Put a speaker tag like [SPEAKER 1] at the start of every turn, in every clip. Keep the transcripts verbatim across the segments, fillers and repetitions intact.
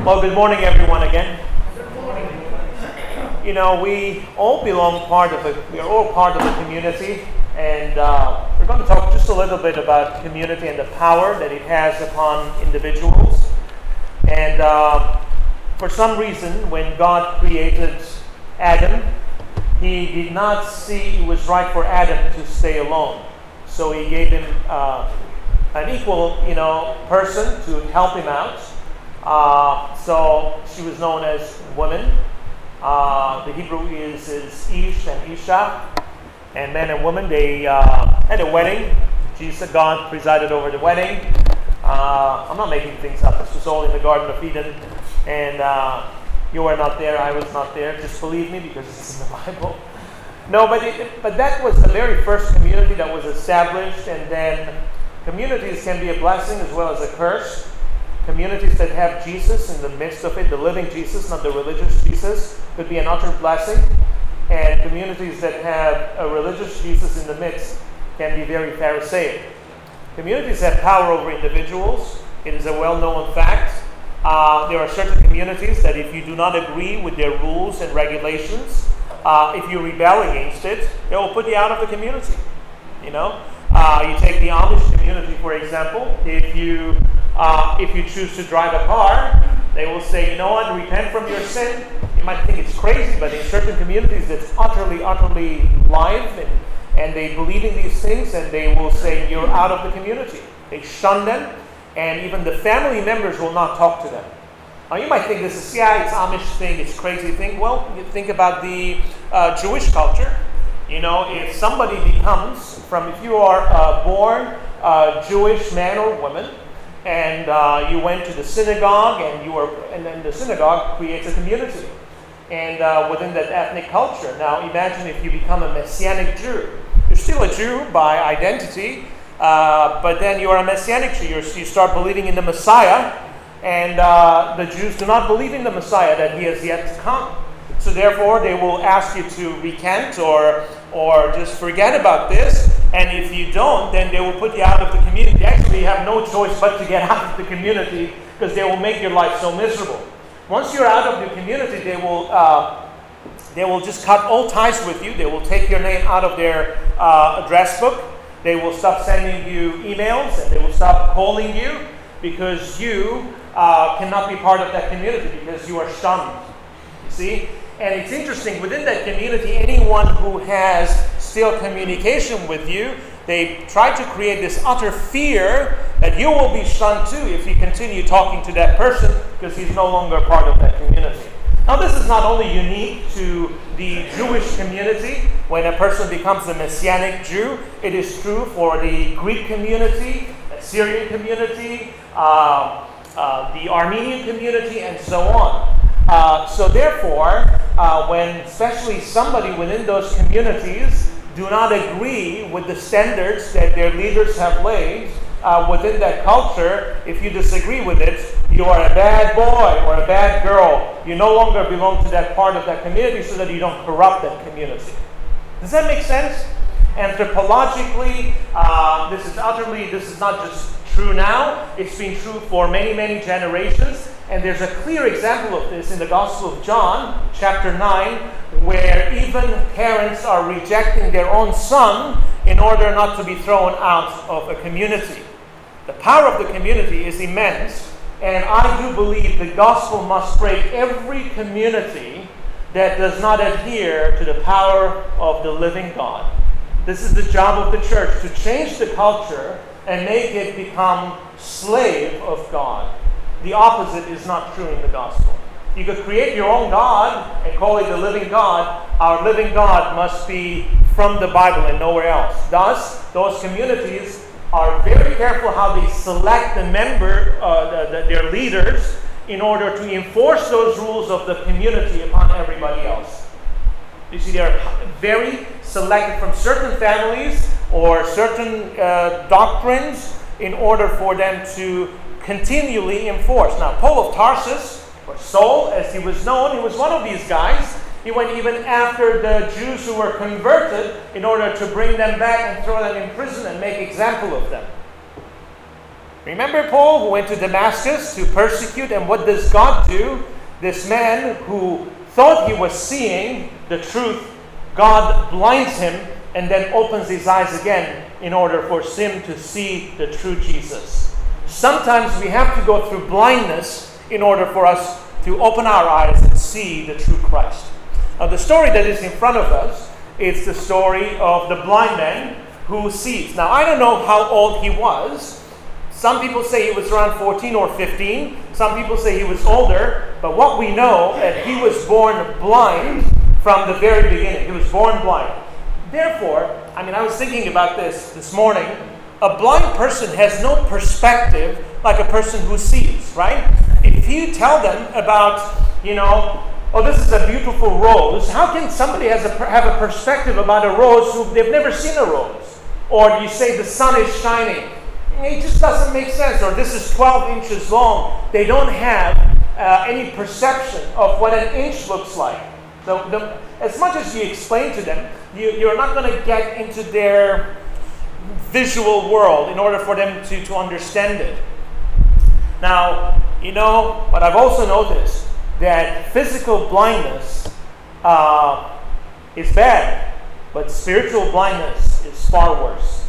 [SPEAKER 1] Well, good morning, everyone, again. Good morning. You know, we all belong part of a, we are all part of a community, and uh, we're going to talk just a little bit about community and the power that it has upon individuals. And uh, for some reason, when God created Adam, He did not see it was right for Adam to stay alone. So He gave him uh, an equal, you know, person to help him out. Uh, so she was known as woman. Uh, the Hebrew is, is Ish and Isha. And man and woman, they uh, had a wedding. Jesus, God presided over the wedding. Uh, I'm not making things up. This was all in the Garden of Eden. And uh, you were not there. I was not there. Just believe me because it's in the Bible. No, but, it, but that was the very first community that was established. And then communities can be a blessing as well as a curse. Communities that have Jesus in the midst of it, the living Jesus, not the religious Jesus, could be an utter blessing. And communities that have a religious Jesus in the midst can be very Pharisaic. Communities have power over individuals. It is a well-known fact. Uh, there are certain communities that if you do not agree with their rules and regulations, uh, if you rebel against it, they will put you out of the community. You know, uh, you take the Amish community, for example. If you Uh, if you choose to drive a car, they will say, you know what, repent from your sin. You might think it's crazy, but in certain communities it's utterly, utterly live, and, and they believe in these things, and they will say, you're out of the community. They shun them, and even the family members will not talk to them. Now you might think this is, yeah, it's Amish thing, it's crazy thing. Well, you think about the uh, Jewish culture. You know, if somebody becomes, from if you are uh, born uh, Jewish man or woman, and uh, you went to the synagogue, and you were, and then the synagogue creates a community, and uh, within that ethnic culture. Now, imagine if you become a Messianic Jew. You're still a Jew by identity, uh, but then you are a Messianic Jew. You're, you start believing in the Messiah, and uh, the Jews do not believe in the Messiah that He has yet to come. So therefore, they will ask you to recant or or just forget about this. And if you don't, then they will put you out of the community. Actually, you have no choice but to get out of the community because they will make your life so miserable. Once you're out of the community, they will uh, they will just cut all ties with you. They will take your name out of their uh, address book. They will stop sending you emails, and they will stop calling you because you uh, cannot be part of that community because you are shunned. You see? And it's interesting, within that community, anyone who has still communication with you, they try to create this utter fear that you will be shunned too if you continue talking to that person because he's no longer part of that community. Now, this is not only unique to the Jewish community. When a person becomes a Messianic Jew, it is true for the Greek community, the Syrian community, uh, uh, the Armenian community, and so on. Uh, so therefore, uh, when especially somebody within those communities do not agree with the standards that their leaders have laid uh, within that culture, if you disagree with it, you are a bad boy or a bad girl. You no longer belong to that part of that community so that you don't corrupt that community. Does that make sense? Anthropologically, uh, this is utterly, this is not just true now, it's been true for many, many generations. And there's a clear example of this in the Gospel of John, chapter nine, where even parents are rejecting their own son in order not to be thrown out of a community. The power of the community is immense, and I do believe the gospel must break every community that does not adhere to the power of the living God. This is the job of the church, to change the culture and make it become slave of God. The opposite is not true in the gospel. You could create your own God and call it the living God. Our living God must be from the Bible and nowhere else. Thus, those communities are very careful how they select the member, uh, the, the, their leaders, in order to enforce those rules of the community upon everybody else. You see, they are very selected from certain families or certain uh, doctrines in order for them to continually enforced. Now, Paul of Tarsus, or Saul, as he was known, he was one of these guys. He went even after the Jews who were converted in order to bring them back and throw them in prison and make example of them. Remember Paul who went to Damascus to persecute, and what does God do? This man who thought he was seeing the truth, God blinds him and then opens his eyes again in order for him to see the true Jesus. Sometimes we have to go through blindness in order for us to open our eyes and see the true Christ. Now, the story that is in front of us is the story of the blind man who sees. Now, I don't know how old he was. Some people say he was around fourteen or fifteen. Some people say he was older. But what we know is that he was born blind from the very beginning. He was born blind. Therefore, I mean, I was thinking about this this morning. A blind person has no perspective like a person who sees, right? If you tell them about, you know, oh, this is a beautiful rose, how can somebody has a, have a perspective about a rose who they've never seen a rose? Or you say the sun is shining. It just doesn't make sense. Or this is twelve inches long. They don't have uh, any perception of what an inch looks like. So the, as much as you explain to them, you, you're not going to get into their visual world in order for them to, to understand it. Now, you know, but I've also noticed that physical blindness uh, is bad, but spiritual blindness is far worse.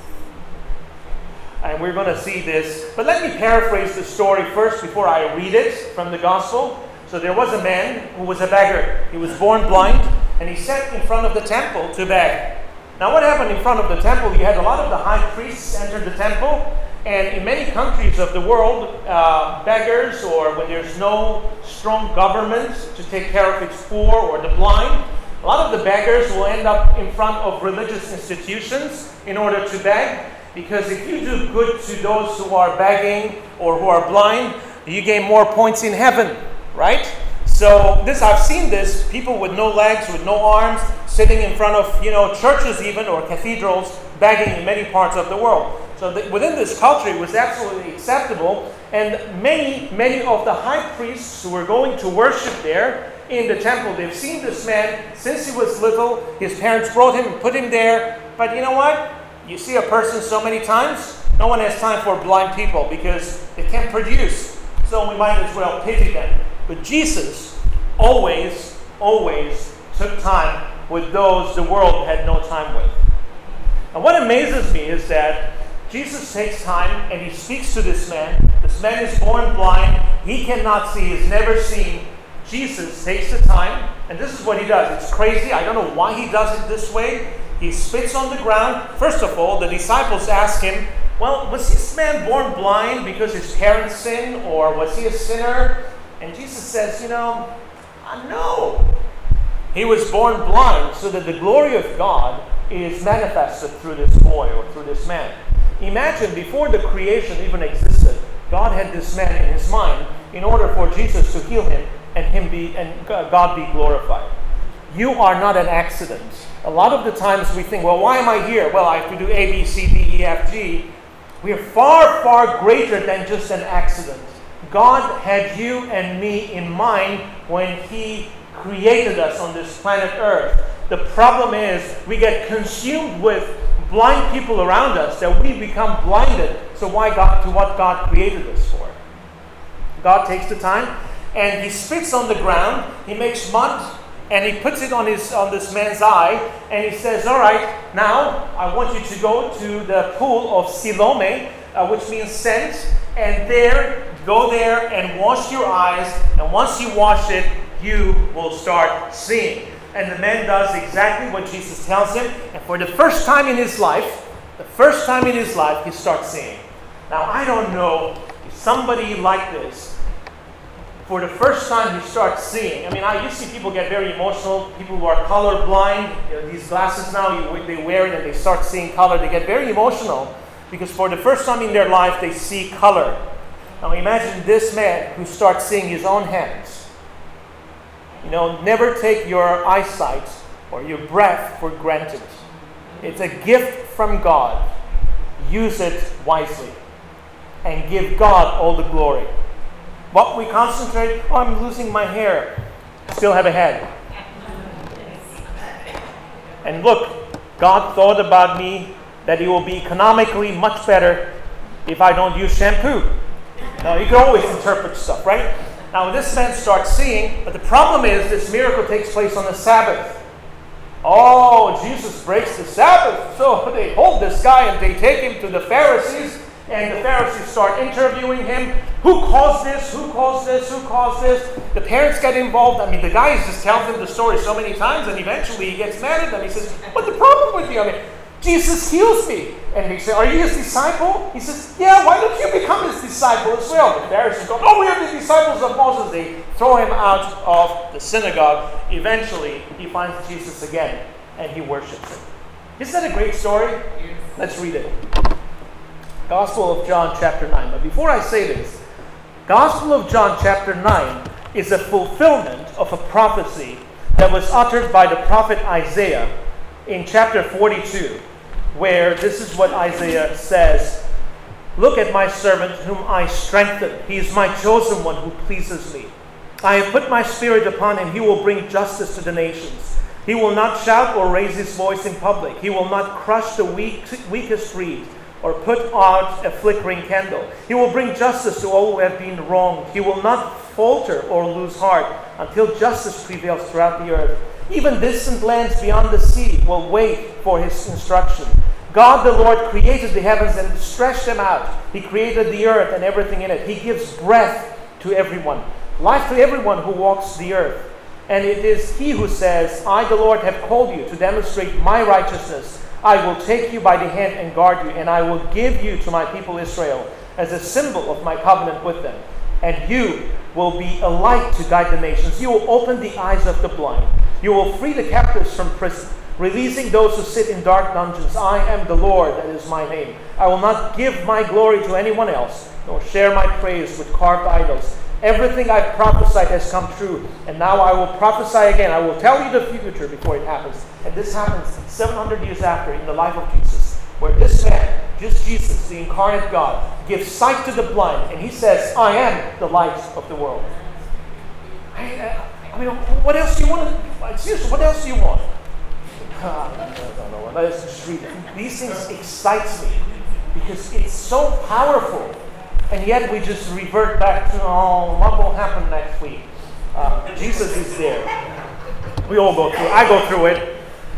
[SPEAKER 1] And we're going to see this. But let me paraphrase the story first before I read it from the gospel. So there was a man who was a beggar. He was born blind, and he sat in front of the temple to beg. Now what happened in front of the temple? You had a lot of the high priests enter the temple. And in many countries of the world, uh, beggars, or when there's no strong government to take care of its poor or the blind, a lot of the beggars will end up in front of religious institutions in order to beg. Because if you do good to those who are begging or who are blind, you gain more points in heaven, right? So this, I've seen this, people with no legs, with no arms, sitting in front of, you know, churches even, or cathedrals, begging in many parts of the world. So the, within this culture, it was absolutely acceptable. And many, many of the high priests who were going to worship there in the temple, they've seen this man since he was little. His parents brought him and put him there. But you know what? You see a person so many times, no one has time for blind people because they can't produce. So we might as well pity them. But Jesus always, always took time with those the world had no time with. And what amazes me is that Jesus takes time and he speaks to this man. This man is born blind. He cannot see. He's never seen. Jesus takes the time, and this is what he does. It's crazy. I don't know why he does it this way. He spits on the ground. First of all, the disciples ask him, well, was this man born blind because his parents sinned, or was he a sinner? And Jesus says, you know, uh, no. He was born blind so that the glory of God is manifested through this boy or through this man. Imagine before the creation even existed, God had this man in his mind in order for Jesus to heal him and him be and God be glorified. You are not an accident. A lot of the times we think, well, why am I here? Well, I have to do A, B, C, D, E, F, G. We are far, far greater than just an accident. God had you and me in mind when he created us on this planet Earth. The problem is we get consumed with blind people around us that we become blinded. So why God to what God created us for? God takes the time and he spits on the ground. He makes mud and he puts it on his on this man's eye, and he says, all right, now I want you to go to the pool of Siloam, uh, which means sent, and there, go there and wash your eyes, and once you wash it, you will start seeing. And the man does exactly what Jesus tells him, and for the first time in his life, the first time in his life, he starts seeing. Now, I don't know if somebody like this, for the first time he starts seeing. I mean, I used to see people get very emotional. People who are colorblind, you know, these glasses now, you, they wear it and they start seeing color. They get very emotional because for the first time in their life, they see color. Now imagine this man who starts seeing his own hands. You know, never take your eyesight or your breath for granted. It's a gift from God. Use it wisely and give God all the glory. What we concentrate, oh, I'm losing my hair. Still have a head. And look, God thought about me that it will be economically much better if I don't use shampoo? Now, you can always interpret stuff, right? Now, this man starts seeing, but the problem is this miracle takes place on the Sabbath. Oh, Jesus breaks the Sabbath. So they hold this guy and they take him to the Pharisees, and the Pharisees start interviewing him. Who caused this? Who caused this? Who caused this? The parents get involved. I mean, the guy just tells them the story so many times, and eventually he gets mad at them. He says, what's the problem with you? I mean, Jesus heals me. And they say, are you his disciple? He says, yeah, why don't you become his disciple as well? The Pharisees go, oh, we are the disciples of Moses. They throw him out of the synagogue. Eventually, he finds Jesus again, and he worships him. Isn't that a great story? Let's read it. Gospel of John chapter nine. But before I say this, Gospel of John chapter nine is a fulfillment of a prophecy that was uttered by the prophet Isaiah in chapter forty-two, where this is what Isaiah says, look at my servant whom I strengthen. He is my chosen one who pleases me. I have put my spirit upon him. He will bring justice to the nations. He will not shout or raise his voice in public. He will not crush the weak, weakest reed or put out a flickering candle. He will bring justice to all who have been wronged. He will not falter or lose heart until justice prevails throughout the earth. Even distant lands beyond the sea will wait for his instruction. God the Lord created the heavens and stretched them out. He created the earth and everything in it. He gives breath to everyone, life to everyone who walks the earth. And it is he who says, I the Lord have called you to demonstrate my righteousness. I will take you by the hand and guard you, and I will give you to my people Israel as a symbol of my covenant with them. And you will be a light to guide the nations. You will open the eyes of the blind. You will free the captives from prison, releasing those who sit in dark dungeons. I am the Lord, that is my name. I will not give my glory to anyone else, nor share my praise with carved idols. Everything I've prophesied has come true, and now I will prophesy again. I will tell you the future before it happens. And this happens seven hundred years after in the life of Jesus, where this man, just Jesus, the incarnate God, gives sight to the blind, and he says, I am the light of the world. I, I mean, what else do you want? To, seriously, what else do you want? Uh, I don't know. Let's just read it. These things excite me because it's so powerful. And yet we just revert back to, oh, what will happen next week? Uh, Jesus is there. We all go through I go through it.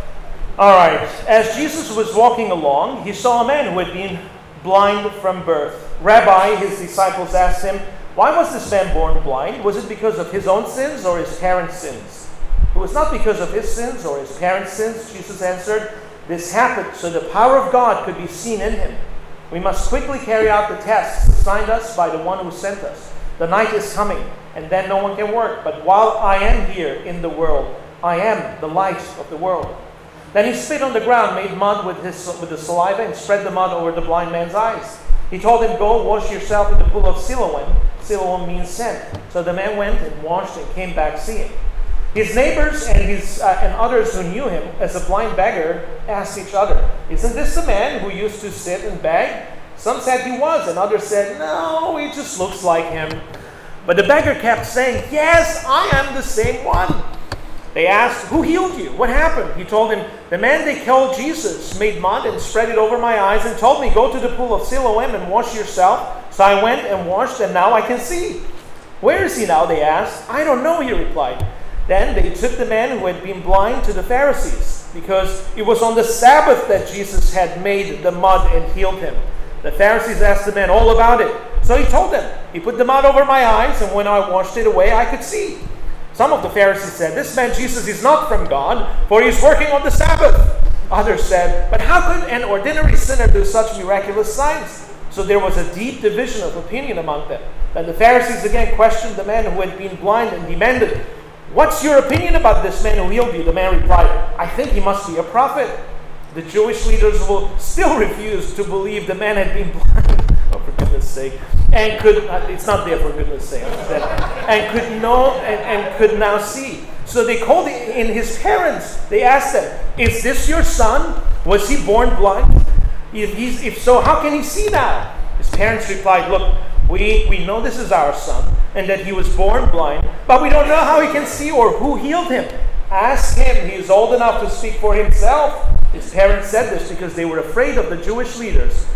[SPEAKER 1] All right. As Jesus was walking along, he saw a man who had been blind from birth. Rabbi, his disciples asked him, why was this man born blind? Was it because of his own sins or his parents' sins? It was not because of his sins or his parents' sins, Jesus answered. This happened so the power of God could be seen in him. We must quickly carry out the tasks assigned us by the one who sent us. The night is coming, and then no one can work. But while I am here in the world, I am the light of the world. Then he spit on the ground, made mud with his with the saliva, and spread the mud over the blind man's eyes. He told him, go wash yourself in the pool of Siloam. Siloam means sent. So the man went and washed and came back seeing. His neighbors and his uh, and others who knew him as a blind beggar asked each other, isn't this the man who used to sit and beg? Some said he was, and others said, no, he just looks like him. But the beggar kept saying, yes, I am the same one. They asked, who healed you? What happened? He told them, the man they called Jesus made mud and spread it over my eyes and told me, go to the pool of Siloam and wash yourself. So I went and washed, and now I can see. Where is he now? They asked. I don't know, he replied. Then they took the man who had been blind to the Pharisees, because it was on the Sabbath that Jesus had made the mud and healed him. The Pharisees asked the man all about it. So he told them, he put the mud over my eyes, and when I washed it away, I could see. Some of the Pharisees said, this man Jesus is not from God, for he is working on the Sabbath. Others said, but how could an ordinary sinner do such miraculous signs? So there was a deep division of opinion among them. Then the Pharisees again questioned the man who had been blind and demanded, what's your opinion about this man who healed you? The man replied, I think he must be a prophet. The Jewish leaders will still refuse to believe the man had been blind, oh, for goodness sake, and could, uh, it's not there for goodness sake, and could know, and, and could now see. So they called in his parents. They asked them, is this your son? Was he born blind? If, he's, if so, how can he see now? His parents replied, look, we, we know this is our son, and that he was born blind, but we don't know how he can see or who healed him. Ask him. He is old enough to speak for himself. His parents said this because they were afraid of the Jewish leaders.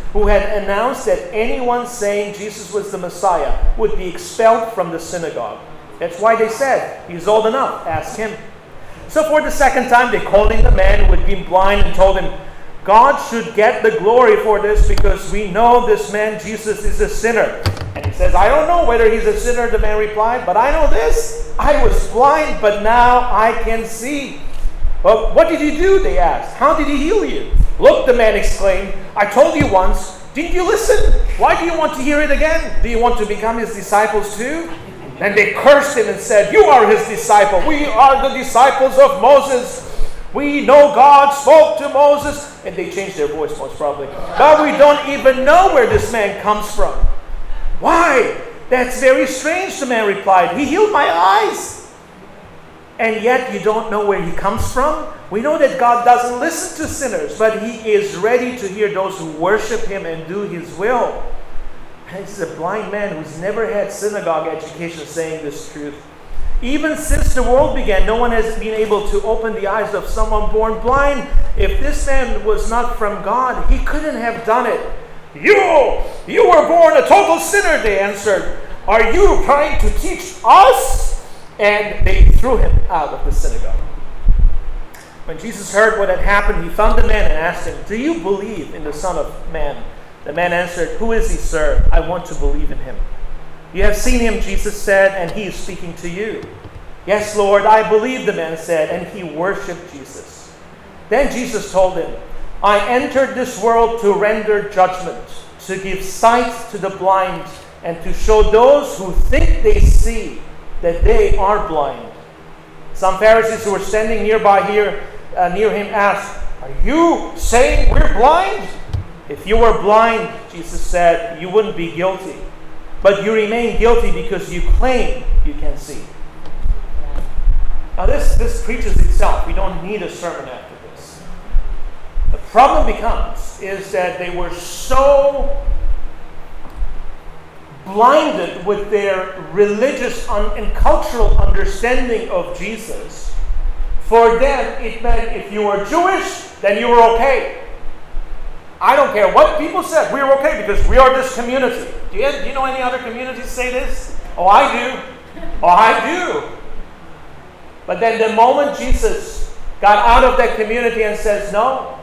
[SPEAKER 1] who had announced that anyone saying Jesus was the Messiah would be expelled from the synagogue. That's why they said, he's old enough, ask him. So for the second time, they called in the man who had been blind and told him, God should get the glory for this because we know this man Jesus is a sinner. And he says, I don't know whether he's a sinner, the man replied, but I know this. I was blind, but now I can see. Well, what did he do? They asked. How did he heal you? Look, the man exclaimed, I told you once. Didn't you listen? Why do you want to hear it again? Do you want to become his disciples too? And they cursed him and said, you are his disciple. We are the disciples of Moses. We know God spoke to Moses. And they changed their voice most probably. But we don't even know where this man comes from. Why? That's very strange, the man replied. He healed my eyes. And yet you don't know where he comes from? We know that God doesn't listen to sinners, but he is ready to hear those who worship him and do his will. And this is a blind man who's never had synagogue education saying this truth. Even since the world began, no one has been able to open the eyes of someone born blind. If this man was not from God, he couldn't have done it. You, you were born a total sinner, they answered. Are you trying to teach us? And they threw him out of the synagogue. When Jesus heard what had happened, he found the man and asked him, do you believe in the Son of Man? The man answered, who is he, sir? I want to believe in him. You have seen him, Jesus said, and he is speaking to you. Yes, Lord, I believe, the man said, and he worshipped Jesus. Then Jesus told him, I entered this world to render judgment, to give sight to the blind, and to show those who think they see that they are blind. Some Pharisees who were standing nearby here, uh, near him asked, are you saying we're blind? If you were blind, Jesus said, you wouldn't be guilty. But you remain guilty because you claim you can see. Now this, this preaches itself. We don't need a sermon after this. The problem becomes is that they were so blinded with their religious and cultural understanding of Jesus. For them, it meant if you were Jewish, then you were okay. I don't care what people said. We're okay because we are this community. Do you, do you know any other communities say this? Oh, I do. Oh, I do. But then the moment Jesus got out of that community and says, no,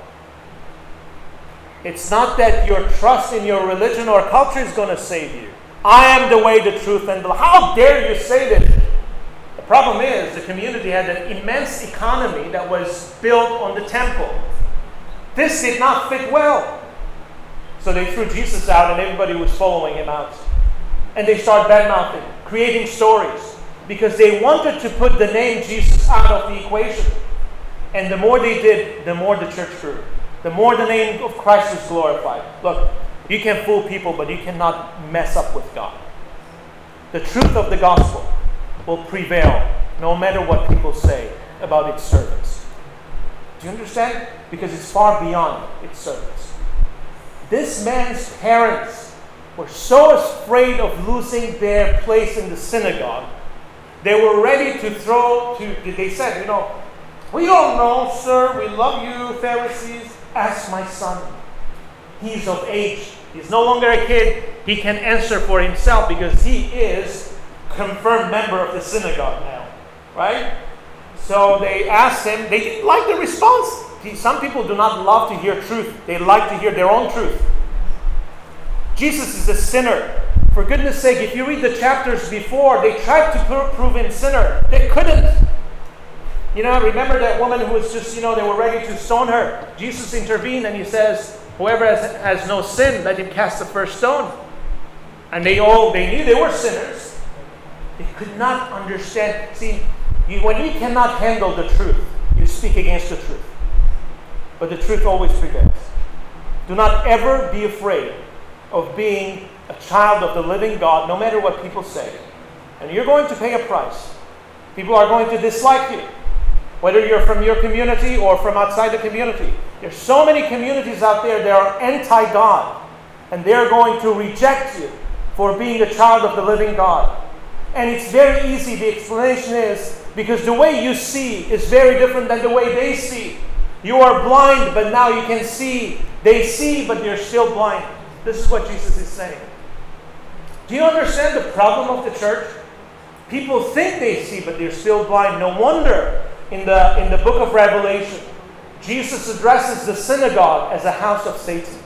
[SPEAKER 1] it's not that your trust in your religion or culture is going to save you. I am the way, the truth, and the life. How dare you say that? The problem is the community had an immense economy that was built on the temple. This did not fit well. So they threw Jesus out and everybody was following him out. And they started bad-mouthing, creating stories, because they wanted to put the name Jesus out of the equation. And the more they did, the more the church grew. The more the name of Christ was glorified. Look, you can fool people, but you cannot mess up with God. The truth of the gospel will prevail no matter what people say about its servants. Do you understand? Because it's far beyond its servants. This man's parents were so afraid of losing their place in the synagogue, they were ready to throw, to, they said, you know, we don't know, sir, we love you, Pharisees, ask my son. He's of age. He's no longer a kid. He can answer for himself because he is a confirmed member of the synagogue now, right? So they asked him, they didn't like the response. Some people do not love to hear truth. They like to hear their own truth. Jesus is a sinner. For goodness sake, if you read the chapters before, they tried to prove him sinner. They couldn't. You know, remember that woman who was just, you know, they were ready to stone her. Jesus intervened and he says, whoever has, has no sin, let him cast the first stone. And they all, they knew they were sinners. They could not understand. See, you, when you cannot handle the truth, you speak against the truth. But the truth always prevails. Do not ever be afraid of being a child of the living God, no matter what people say. And you're going to pay a price. People are going to dislike you, whether you're from your community or from outside the community. There's so many communities out there that are anti-God, and they're going to reject you for being a child of the living God. And it's very easy. The explanation is because the way you see is very different than the way they see. You are blind, but now you can see. They see, but they're still blind. This is what Jesus is saying. Do you understand the problem of the church? People think they see, but they're still blind. No wonder in the, in the book of Revelation, Jesus addresses the synagogue as a house of Satan.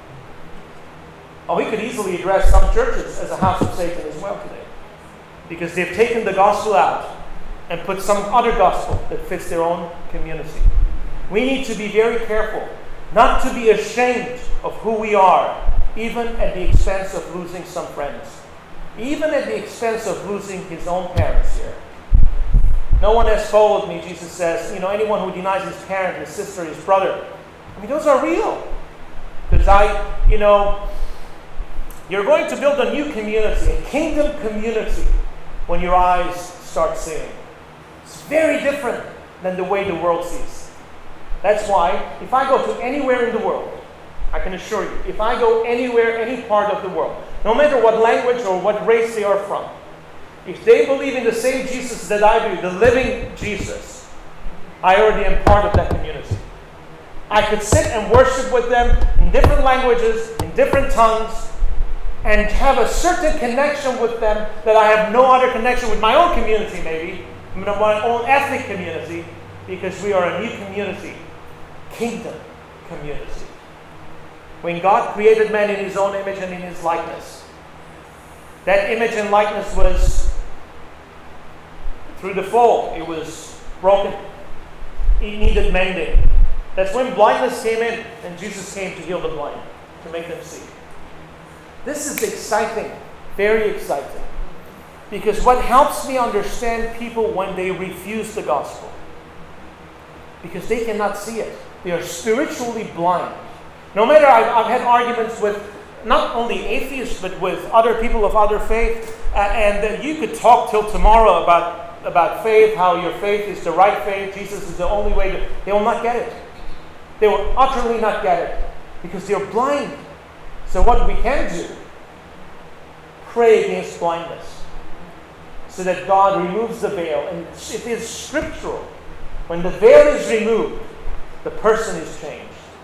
[SPEAKER 1] Oh, he could easily address some churches as a house of Satan as well today, because they've taken the gospel out and put some other gospel that fits their own community. We need to be very careful not to be ashamed of who we are, even at the expense of losing some friends, even at the expense of losing his own parents here. No one has followed me, Jesus says. You know, anyone who denies his parent, his sister, his brother. I mean, those are real. Because I, you know, you're going to build a new community, a kingdom community, when your eyes start seeing. It's very different than the way the world sees. That's why, if I go to anywhere in the world, I can assure you, if I go anywhere, any part of the world, no matter what language or what race they are from, if they believe in the same Jesus that I do, the living Jesus, I already am part of that community. I could sit and worship with them in different languages, in different tongues, and have a certain connection with them that I have no other connection with my own community, maybe, my own ethnic community, because we are a new community, kingdom community. When God created man in his own image and in his likeness, that image and likeness was through the fall. It was broken. It needed mending. That's when blindness came in, and Jesus came to heal the blind, to make them see. This is exciting, very exciting. Because what helps me understand people when they refuse the gospel, because they cannot see it. They are spiritually blind. No matter, I've, I've had arguments with not only atheists, but with other people of other faith, uh, and uh, you could talk till tomorrow about, about faith, how your faith is the right faith, Jesus is the only way. To, they will not get it. They will utterly not get it, because they're blind. So what we can do, pray against blindness, so that God removes the veil. And it is scriptural. When the veil is removed, the person is changed.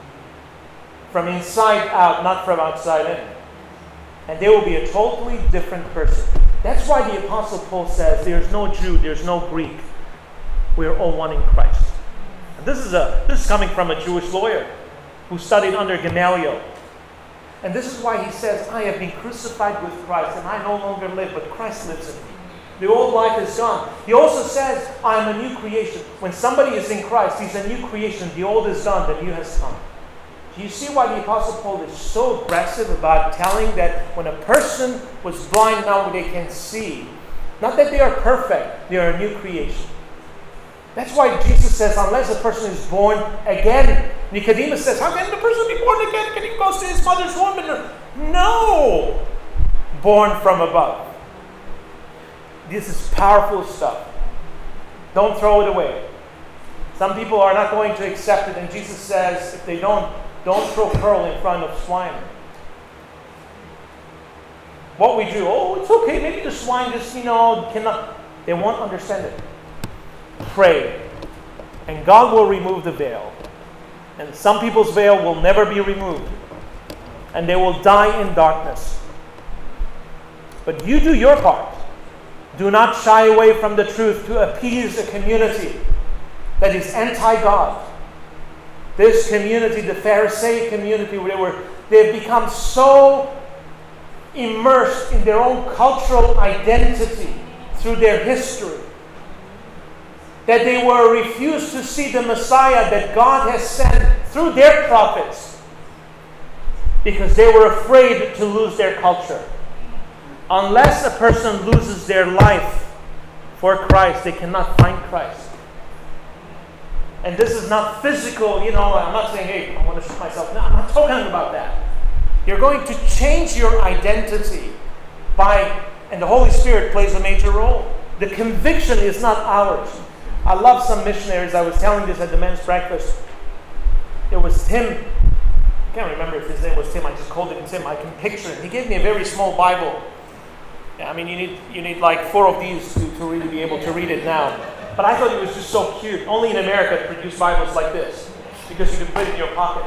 [SPEAKER 1] From inside out, not from outside in. And they will be a totally different person. That's why the Apostle Paul says, there's no Jew, there's no Greek. We are all one in Christ. And this is a this is coming from a Jewish lawyer who studied under Gamaliel. And this is why he says, I have been crucified with Christ, and I no longer live, but Christ lives in me. The old life is gone. He also says, I am a new creation. When somebody is in Christ, he's a new creation. The old is gone, the new has come. Do you see why the Apostle Paul is so aggressive about telling that when a person was blind, now they can see? Not that they are perfect, they are a new creation. That's why Jesus says, unless a person is born again. Nicodemus says, how can the person be born again? Can he go to his mother's womb? No! Born from above. This is powerful stuff. Don't throw it away. Some people are not going to accept it, and Jesus says, if they don't, don't throw pearl in front of swine. What we do, oh, it's okay, maybe the swine just, you know, cannot, they won't understand it. Pray, and God will remove the veil. And some people's veil will never be removed, and they will die in darkness. But you do your part. Do not shy away from the truth to appease a community that is anti-God. This community, the Pharisaic community, where they were, they've become so immersed in their own cultural identity through their history that they were refused to see the Messiah that God has sent through their prophets, because they were afraid to lose their culture. Unless a person loses their life for Christ, they cannot find Christ. And this is not physical, you know, I'm not saying, hey, I want to shoot myself. No, I'm not talking about that. You're going to change your identity by, and the Holy Spirit plays a major role. The conviction is not ours. I love some missionaries. I was telling this at the men's breakfast. It was Tim. I can't remember if his name was Tim. I just called him Tim. I can picture him. He gave me a very small Bible. I mean, you need you need like four of these to, to really be able to read it now. But I thought it was just so cute. Only in America to produce Bibles like this, because you can put it in your pocket.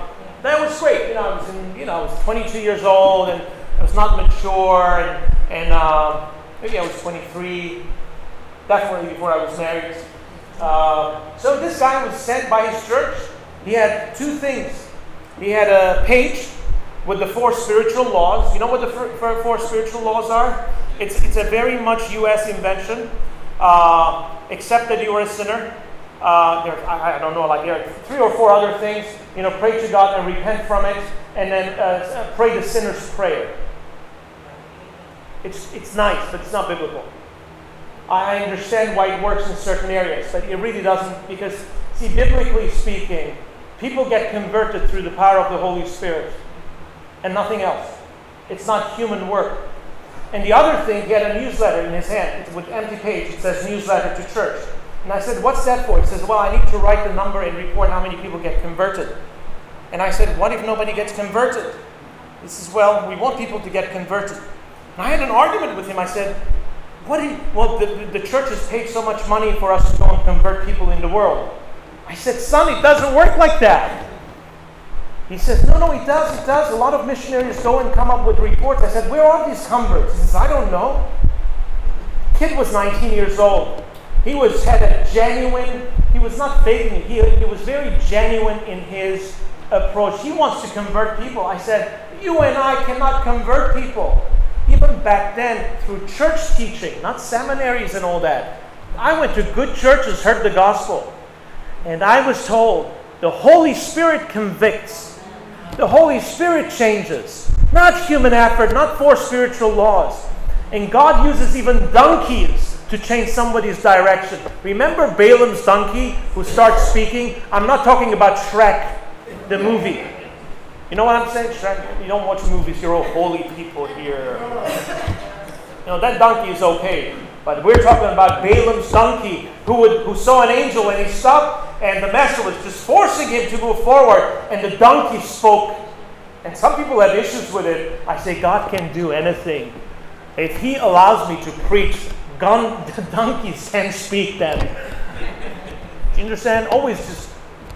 [SPEAKER 1] that was great. You know, I was in, you know, I was twenty-two years old, and I was not mature, and and um, maybe I was twenty-three, definitely before I was married. Uh, so this guy was sent by his church. He had two things. He had a page with the four spiritual laws. You know what the four, four spiritual laws are? It's it's a very much U S invention. Uh, accept that you are a sinner. Uh, there, I, I don't know, like there are three or four other things. You know, pray to God and repent from it, and then uh, pray the sinner's prayer. It's it's nice, but it's not biblical. I understand why it works in certain areas, but it really doesn't, because, see, biblically speaking, people get converted through the power of the Holy Spirit and nothing else. It's not human work. And the other thing, he had a newsletter in his hand. It's with empty page. It says newsletter to church. And I said, what's that for? He says, well, I need to write the number and report how many people get converted. And I said, what if nobody gets converted? He says, well, we want people to get converted. And I had an argument with him. I said, what do you, well, the, the church has paid so much money for us to go and convert people in the world. I said, son, it doesn't work like that. He says, no, no, it does, it does. A lot of missionaries go and come up with reports. I said, where are these converts? He says, I don't know. Kid was nineteen years old. He was had a genuine, he was not faking it. He, he was very genuine in his approach. He wants to convert people. I said, you and I cannot convert people. Even back then, through church teaching, not seminaries and all that. I went to good churches, heard the gospel. And I was told, the Holy Spirit convicts. The Holy Spirit changes. Not human effort, not four spiritual laws. And God uses even donkeys to change somebody's direction. Remember Balaam's donkey who starts speaking? I'm not talking about Shrek, the movie. You know what I'm saying? Shrek, you don't watch movies, you're all holy people here. You know, that donkey is okay. But we're talking about Balaam's donkey who would, who saw an angel and he stopped, and the master was just forcing him to move forward, and the donkey spoke. And some people have issues with it. I say God can do anything. If He allows me to preach, gun, the donkeys can speak then. Do you understand? Always just...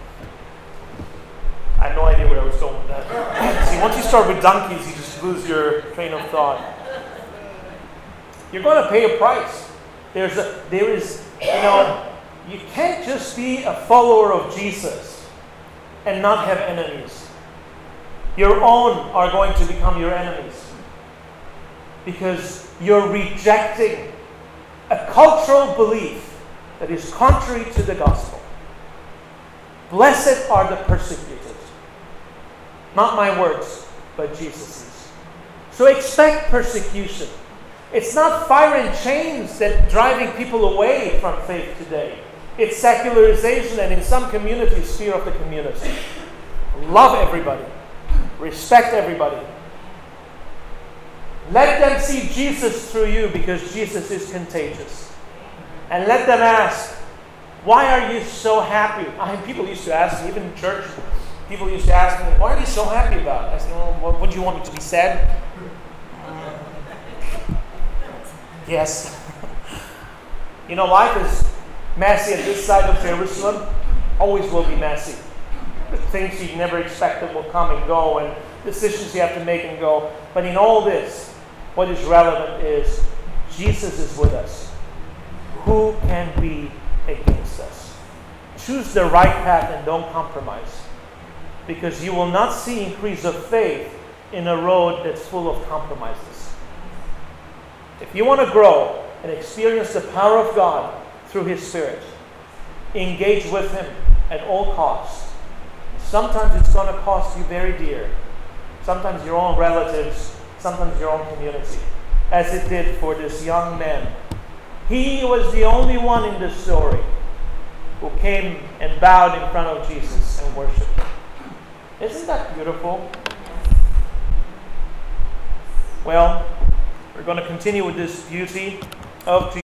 [SPEAKER 1] I have no idea where I was going with that. See, once you start with donkeys, you just lose your train of thought. You're going to pay a price. There's a, there is, you know, you can't just be a follower of Jesus and not have enemies. Your own are going to become your enemies because you're rejecting a cultural belief that is contrary to the gospel. Blessed are the persecuted. Not my words, but Jesus's. So expect persecution. It's not fire and chains that driving people away from faith today. It's secularization and in some communities, fear of the community. Love everybody. Respect everybody. Let them see Jesus through you because Jesus is contagious. And let them ask, why are you so happy? I mean, people used to ask me, even in church, people used to ask me, what are you so happy about? I said, well, what would you want me to be sad? Yes. You know, life is messy at this side of Jerusalem. Always will be messy. Things you never expected will come and go, and decisions you have to make and go. But in all this, what is relevant is Jesus is with us. Who can be against us? Choose the right path and don't compromise. Because you will not see increase of faith in a road that's full of compromises. If you want to grow and experience the power of God through His Spirit, engage with Him at all costs. Sometimes it's going to cost you very dear. Sometimes your own relatives, sometimes your own community, as it did for this young man. He was the only one in the story who came and bowed in front of Jesus and worshipped Him. Isn't that beautiful? Well, we're going to continue with this beauty of Jesus.